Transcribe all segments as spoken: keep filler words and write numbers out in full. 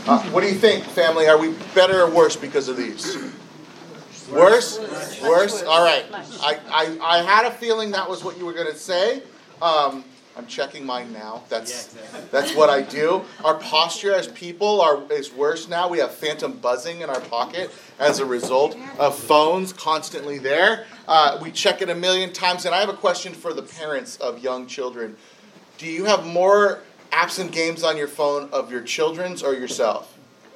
Uh, what do you think, family? Are we better or worse because of these? Worse? Worse? All right. I, I, I had a feeling that was what you were going to say. Um, I'm checking mine now. That's that's what I do. Our posture as people are is worse now. We have phantom buzzing in our pocket as a result of phones constantly there. Uh, we check it a million times. And I have a question for the parents of young children. Do you have more apps and games on your phone of your children's or yourself?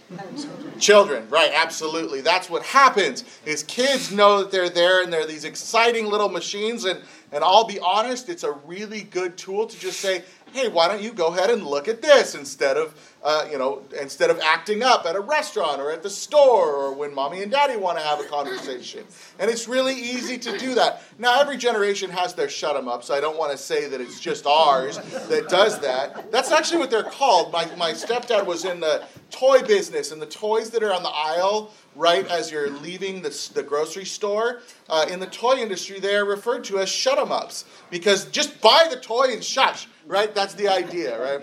Children, right, absolutely. That's what happens, is kids know that they're there and they're these exciting little machines, and, and I'll be honest, it's a really good tool to just say, hey, why don't you go ahead and look at this instead of, uh, you know, instead of acting up at a restaurant or at the store or when mommy and daddy want to have a conversation. And it's really easy to do that. Now, every generation has their shut 'em up, so I don't want to say that it's just ours that does that. That's actually what they're called. My, my stepdad was in the toy business, and the toys that are on the aisle right as you're leaving the, the grocery store, uh, in the toy industry, they are referred to as shut 'em ups, because just buy the toy and shush. Right? That's the idea, right?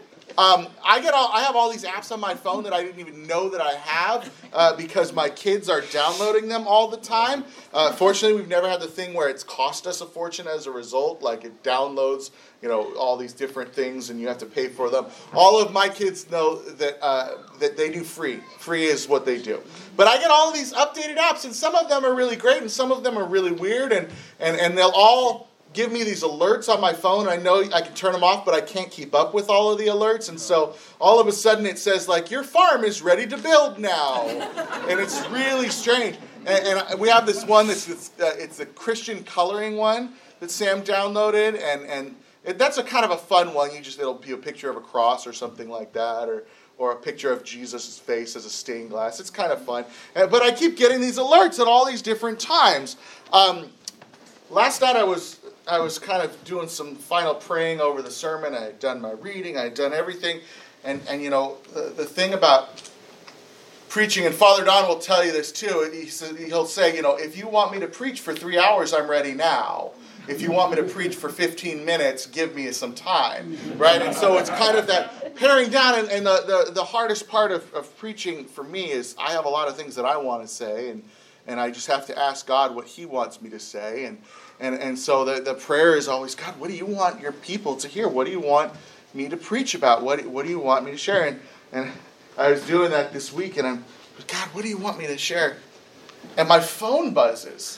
Um, I get all, I have all these apps on my phone that I didn't even know that I have uh, because my kids are downloading them all the time. Uh, fortunately, we've never had the thing where it's cost us a fortune as a result. Like it downloads, you know, all these different things and you have to pay for them. All of my kids know that uh, that they do free. Free is what they do. But I get all of these updated apps, and some of them are really great and some of them are really weird, and and, and they'll all give me these alerts on my phone. I know I can turn them off, but I can't keep up with all of the alerts. And so all of a sudden it says, like, your farm is ready to build now. And it's really strange. And, and we have this one that's, it's, uh, it's a Christian coloring one that Sam downloaded. And, and it, that's a kind of a fun one. You just, it'll be a picture of a cross or something like that, or or a picture of Jesus' face as a stained glass. It's kind of fun. Uh, but I keep getting these alerts at all these different times. Um, last night I was... I was kind of doing some final praying over the sermon. I had done my reading. I had done everything. And, and you know, the, the thing about preaching, and Father Don will tell you this too, he says, he'll say, you know, if you want me to preach for three hours, I'm ready now. If you want me to preach for fifteen minutes, give me some time, right? And so it's kind of that paring down. And, and the, the, the hardest part of, of preaching for me is I have a lot of things that I want to say, and, and I just have to ask God what he wants me to say. And And and so the, the prayer is always, God, what do you want your people to hear? What do you want me to preach about? What what do you want me to share? And and I was doing that this week, and I'm, God, what do you want me to share? And my phone buzzes.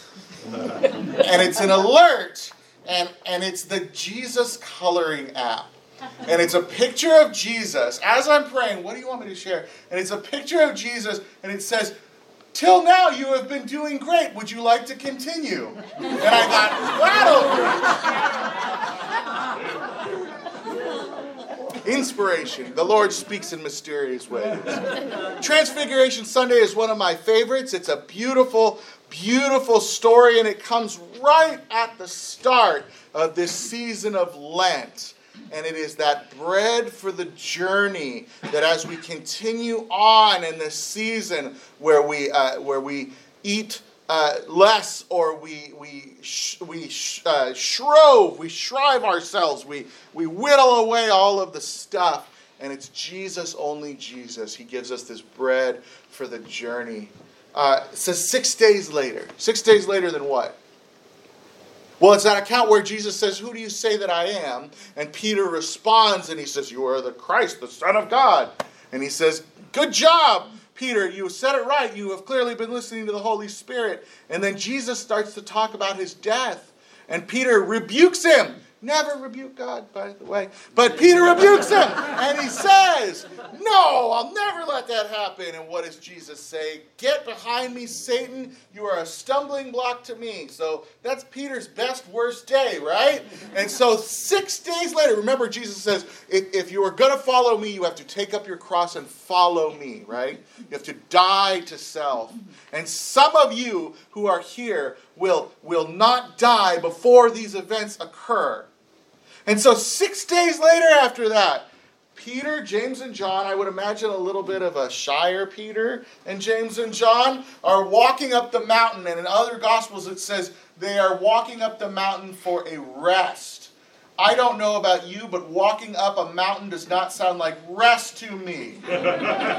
And it's an alert. And, and it's the Jesus Coloring app. And it's a picture of Jesus. As I'm praying, what do you want me to share? And it's a picture of Jesus, and it says, till now you have been doing great. Would you like to continue? And I got rattled. Inspiration. The Lord speaks in mysterious ways. Transfiguration Sunday is one of my favorites. It's a beautiful, beautiful story, and it comes right at the start of this season of Lent. And it is that bread for the journey that as we continue on in this season where we uh, where we eat uh, less, or we we sh- we sh- uh, shrove, we shrive ourselves, we we whittle away all of the stuff, and it's Jesus, only Jesus. He gives us this bread for the journey. Uh, it says six days later. Six days later than what? Well, it's that account where Jesus says, who do you say that I am? And Peter responds, and he says, you are the Christ, the Son of God. And he says, good job, Peter. You said it right. You have clearly been listening to the Holy Spirit. And then Jesus starts to talk about his death. And Peter rebukes him. Never rebuke God, by the way. But Peter rebukes him. And he says, no, I'll never let that happen. And what does Jesus say? Get behind me, Satan. You are a stumbling block to me. So that's Peter's best, worst day, right? And so six days later, remember Jesus says, if, if you are going to follow me, you have to take up your cross and follow me, right? You have to die to self. And some of you who are here will, will not die before these events occur. And so six days later after that, Peter, James, and John, I would imagine a little bit of a shyer Peter and James and John, are walking up the mountain. And in other Gospels it says they are walking up the mountain for a rest. I don't know about you, but walking up a mountain does not sound like rest to me.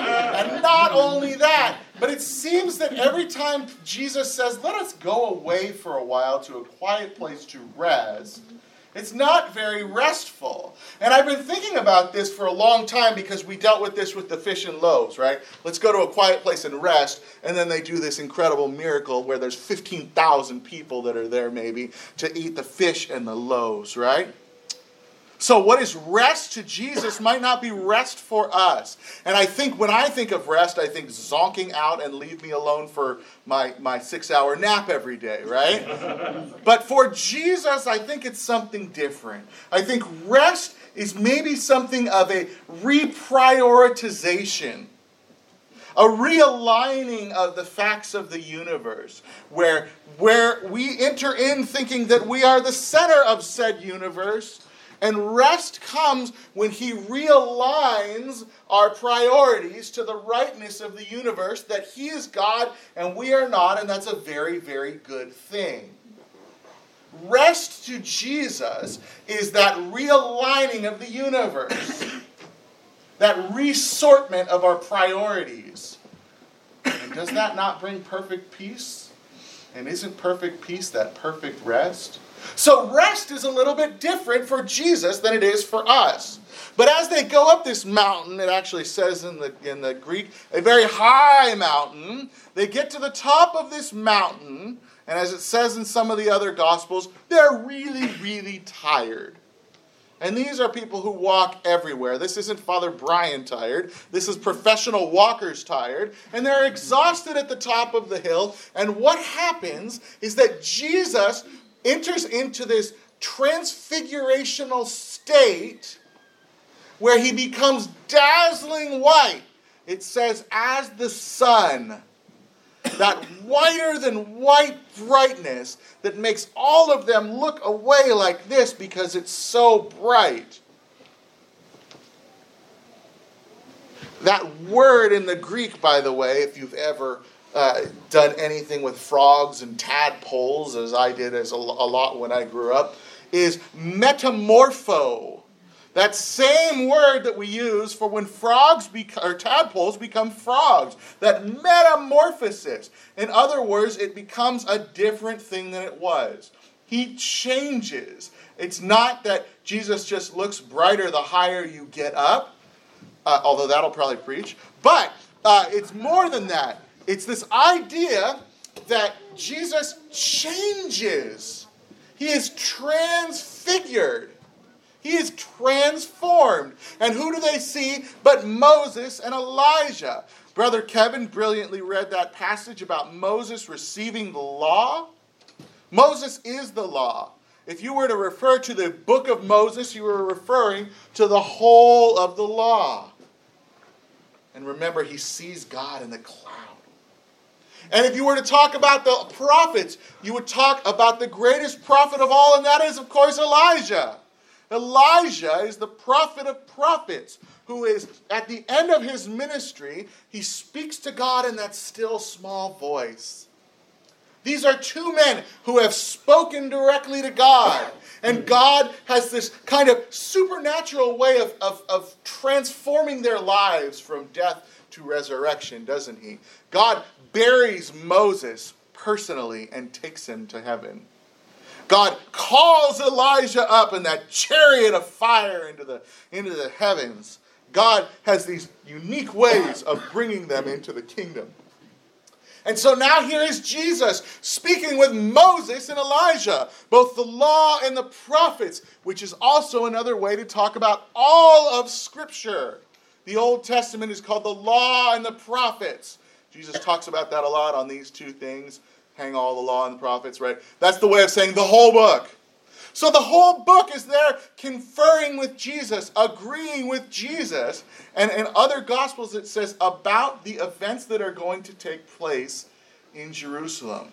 But not only that, but it seems that every time Jesus says, let us go away for a while to a quiet place to rest, it's not very restful. And I've been thinking about this for a long time because we dealt with this with the fish and loaves, right? Let's go to a quiet place and rest, and then they do this incredible miracle where there's fifteen thousand people that are there maybe to eat the fish and the loaves, right? So what is rest to Jesus might not be rest for us. And I think when I think of rest, I think zonking out and leave me alone for my, my six-hour nap every day, right? But for Jesus, I think it's something different. I think rest is maybe something of a reprioritization, a realigning of the facts of the universe, where, where we enter in thinking that we are the center of said universe. And rest comes when he realigns our priorities to the rightness of the universe, that he is God and we are not, and that's a very, very good thing. Rest to Jesus is that realigning of the universe, that resortment of our priorities. And does that not bring perfect peace? And isn't perfect peace that perfect rest? So rest is a little bit different for Jesus than it is for us. But as they go up this mountain, it actually says in the in the Greek, a very high mountain, they get to the top of this mountain, and as it says in some of the other Gospels, they're really, really tired. And these are people who walk everywhere. This isn't Father Brian tired. This is professional walkers tired. And they're exhausted at the top of the hill. And what happens is that Jesus enters into this transfigurational state where he becomes dazzling white. It says, as the sun. That whiter than white brightness that makes all of them look away like this because it's so bright. That word in the Greek, by the way, if you've ever uh, done anything with frogs and tadpoles, as I did as a, a lot when I grew up, is metamorpho. That same word that we use for when frogs bec- or tadpoles become frogs. That metamorphosis. In other words, it becomes a different thing than it was. He changes. It's not that Jesus just looks brighter the higher you get up, uh, although that'll probably preach. But uh, it's more than that. It's this idea that Jesus changes. He is transfigured. He is transformed. And who do they see but Moses and Elijah? Brother Kevin brilliantly read that passage about Moses receiving the law. Moses is the law. If you were to refer to the book of Moses, you were referring to the whole of the law. And remember, he sees God in the cloud. And if you were to talk about the prophets, you would talk about the greatest prophet of all, and that is, of course, Elijah. Elijah is the prophet of prophets, who is, at the end of his ministry, he speaks to God in that still small voice. These are two men who have spoken directly to God. And God has this kind of supernatural way of, of, of transforming their lives from death to resurrection, doesn't he? God buries Moses personally and takes him to heaven. God calls Elijah up in that chariot of fire into the, into the heavens. God has these unique ways of bringing them into the kingdom. And so now here is Jesus speaking with Moses and Elijah, both the law and the prophets, which is also another way to talk about all of Scripture. The Old Testament is called the law and the prophets. Jesus talks about that a lot on these two things. Hang all the law and the prophets, right? That's the way of saying the whole book. So the whole book is there conferring with Jesus, agreeing with Jesus. And in other Gospels it says about the events that are going to take place in Jerusalem.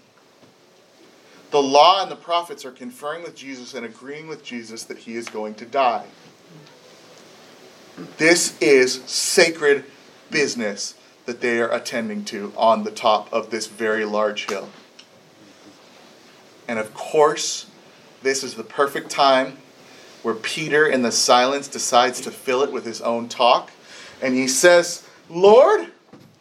The law and the prophets are conferring with Jesus and agreeing with Jesus that he is going to die. This is sacred business that they are attending to on the top of this very large hill. And of course, this is the perfect time where Peter, in the silence, decides to fill it with his own talk. And he says, Lord,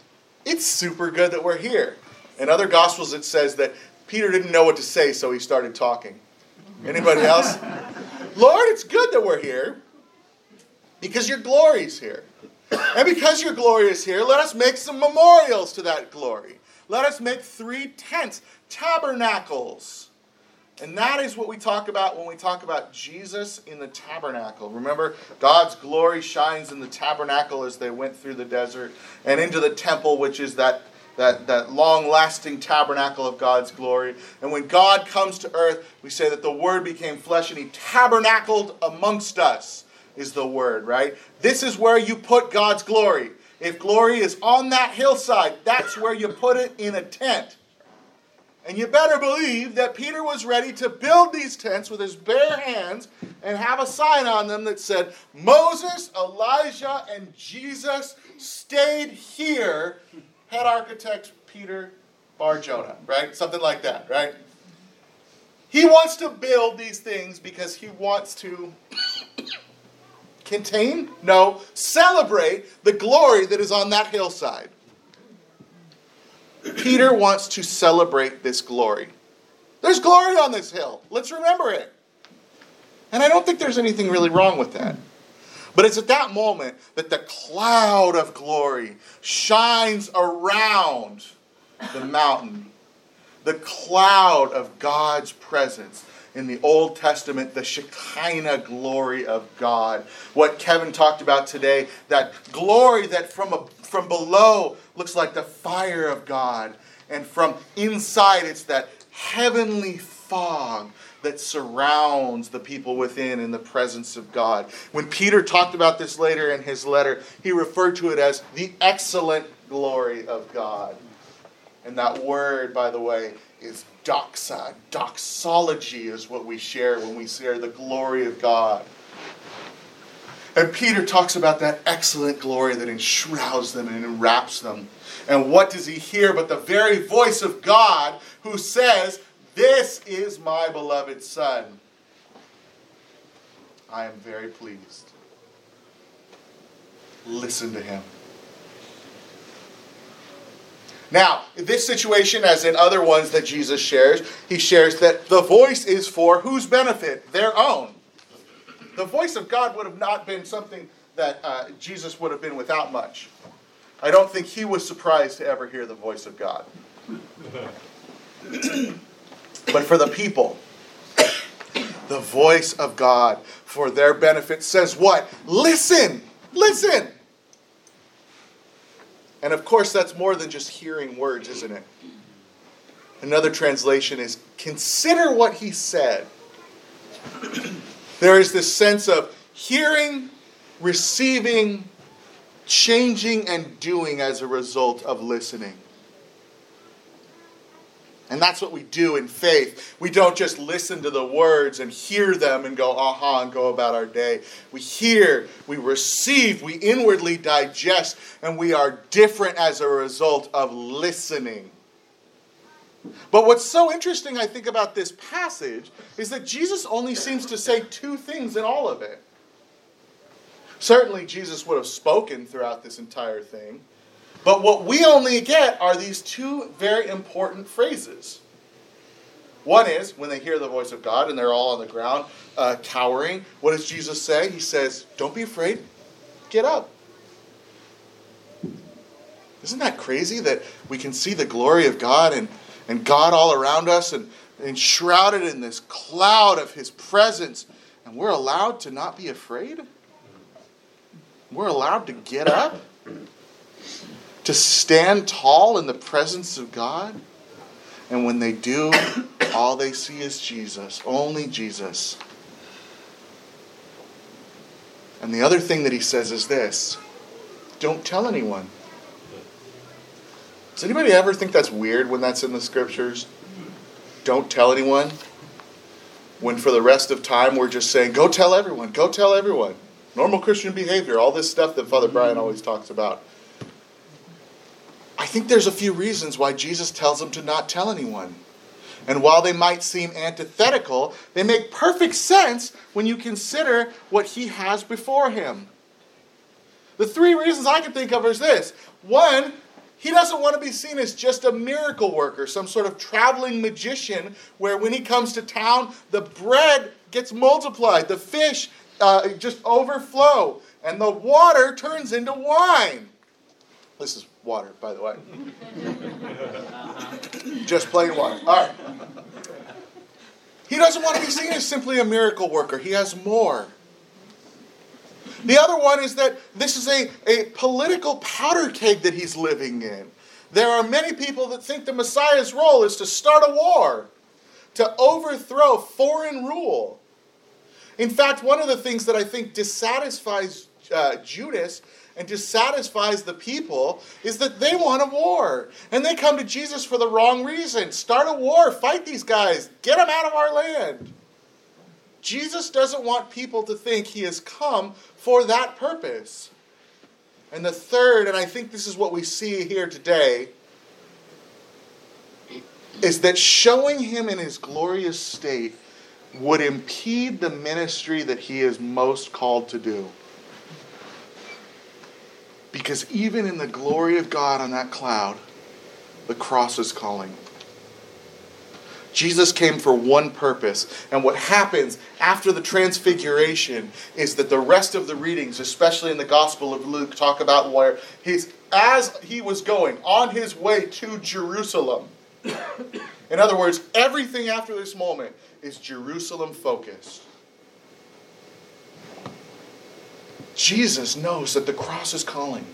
it's super good that we're here. In other Gospels it says that Peter didn't know what to say, so he started talking. Anybody else? Lord, it's good that we're here because your glory's here. And because your glory is here, let us make some memorials to that glory. Let us make three tents, tabernacles. And that is what we talk about when we talk about Jesus in the tabernacle. Remember, God's glory shines in the tabernacle as they went through the desert and into the temple, which is that, that, that long-lasting tabernacle of God's glory. And when God comes to earth, we say that the Word became flesh and He tabernacled amongst us, is the word, right? This is where you put God's glory. If glory is on that hillside, that's where you put it in a tent. And you better believe that Peter was ready to build these tents with his bare hands and have a sign on them that said, Moses, Elijah, and Jesus stayed here. Head architect Peter Bar Jonah, right? Something like that, right? He wants to build these things because he wants to contain? No, celebrate the glory that is on that hillside. Peter wants to celebrate this glory. There's glory on this hill. Let's remember it. And I don't think there's anything really wrong with that. But it's at that moment that the cloud of glory shines around the mountain. The cloud of God's presence. In the Old Testament, the Shekinah glory of God. What Kevin talked about today, that glory that from a, from below looks like the fire of God. And from inside, it's that heavenly fog that surrounds the people within in the presence of God. When Peter talked about this later in his letter, he referred to it as the excellent glory of God. And that word, by the way, is doxa. Doxology is what we share when we share the glory of God. And Peter talks about that excellent glory that enshrouds them and enwraps them. And what does he hear but the very voice of God who says, "This is my beloved Son. I am very pleased. Listen to him." Now, in this situation, as in other ones that Jesus shares, he shares that the voice is for whose benefit? Their own. The voice of God would have not been something that uh, Jesus would have been without much. I don't think he was surprised to ever hear the voice of God. But for the people, the voice of God for their benefit says what? Listen! Listen! And of course, that's more than just hearing words, isn't it? Another translation is, consider what he said. There is this sense of hearing, receiving, changing, and doing as a result of listening. And that's what we do in faith. We don't just listen to the words and hear them and go, aha, and go about our day. We hear, we receive, we inwardly digest, and we are different as a result of listening. But what's so interesting, I think, about this passage is that Jesus only seems to say two things in all of it. Certainly, Jesus would have spoken throughout this entire thing. But what we only get are these two very important phrases. One is, when they hear the voice of God and they're all on the ground uh, cowering, what does Jesus say? He says, don't be afraid, get up. Isn't that crazy that we can see the glory of God and, and God all around us and enshrouded in this cloud of his presence, and we're allowed to not be afraid? We're allowed to get up? To stand tall in the presence of God? And when they do, all they see is Jesus. Only Jesus. And the other thing that he says is this. Don't tell anyone. Does anybody ever think that's weird when that's in the scriptures? Don't tell anyone. When for the rest of time we're just saying, go tell everyone. Go tell everyone. Normal Christian behavior. All this stuff that Father Brian always talks about. I think there's a few reasons why Jesus tells them to not tell anyone. And while they might seem antithetical, they make perfect sense when you consider what he has before him. The three reasons I can think of is this. One, He doesn't want to be seen as just a miracle worker, some sort of traveling magician where when he comes to town, the bread gets multiplied, the fish uh, just overflow, and the water turns into wine. This is water, by the way. Just plain water. All right. He doesn't want to be seen as simply a miracle worker. He has more. The other one is that this is a, a political powder keg that he's living in. There are many people that think the Messiah's role is to start a war, to overthrow foreign rule. In fact, one of the things that I think dissatisfies uh, Judas and dissatisfies the people is that they want a war. And they come to Jesus for the wrong reason. Start a war, fight these guys, get them out of our land. Jesus doesn't want people to think he has come for that purpose. And the third, and I think this is what we see here today, is that showing him in his glorious state would impede the ministry that he is most called to do. Because even in the glory of God on that cloud, the cross is calling. Jesus came for one purpose. And what happens after the transfiguration is that the rest of the readings, especially in the Gospel of Luke, talk about where he's, as he was going on his way to Jerusalem. In other words, everything after this moment is Jerusalem focused. Jesus knows that the cross is calling.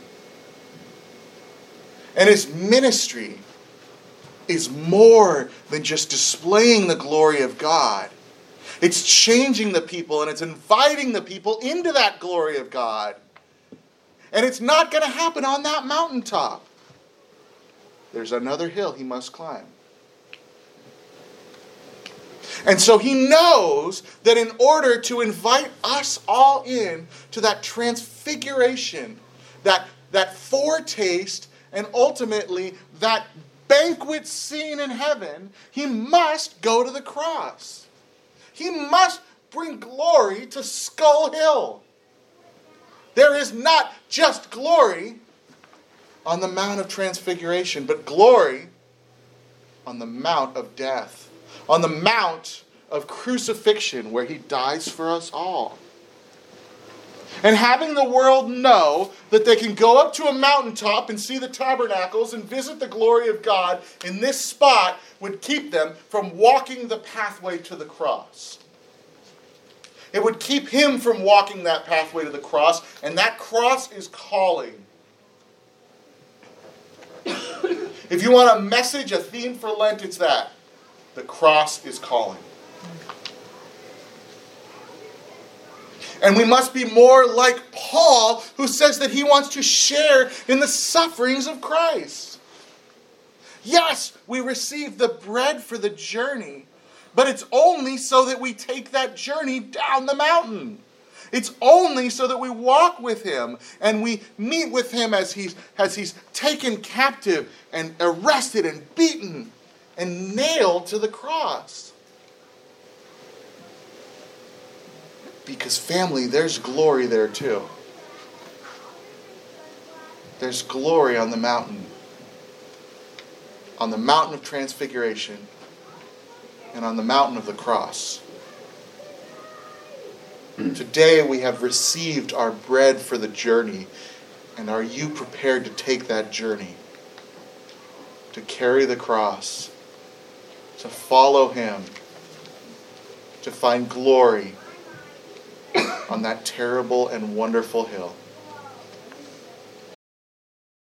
And his ministry is more than just displaying the glory of God. It's changing the people and it's inviting the people into that glory of God. And it's not going to happen on that mountaintop. There's another hill he must climb. And so he knows that in order to invite us all in to that transfiguration, that, that foretaste, and ultimately that banquet scene in heaven, he must go to the cross. He must bring glory to Skull Hill. There is not just glory on the Mount of Transfiguration, but glory on the Mount of Death, on the Mount of Crucifixion, where he dies for us all. And having the world know that they can go up to a mountaintop and see the tabernacles and visit the glory of God in this spot would keep them from walking the pathway to the cross. It would keep him from walking that pathway to the cross, and that cross is calling. If you want a message, a theme for Lent, it's that. The cross is calling. And we must be more like Paul, who says that he wants to share in the sufferings of Christ. Yes, we receive the bread for the journey, but it's only so that we take that journey down the mountain. It's only so that we walk with him and we meet with him as he's, as he's taken captive and arrested and beaten and nailed to the cross. Because family, there's glory there too. There's glory on the mountain. On the mountain of transfiguration. And on the mountain of the cross. Today we have received our bread for the journey. And are you prepared to take that journey? To carry the cross. To follow him. To find glory on that terrible and wonderful hill.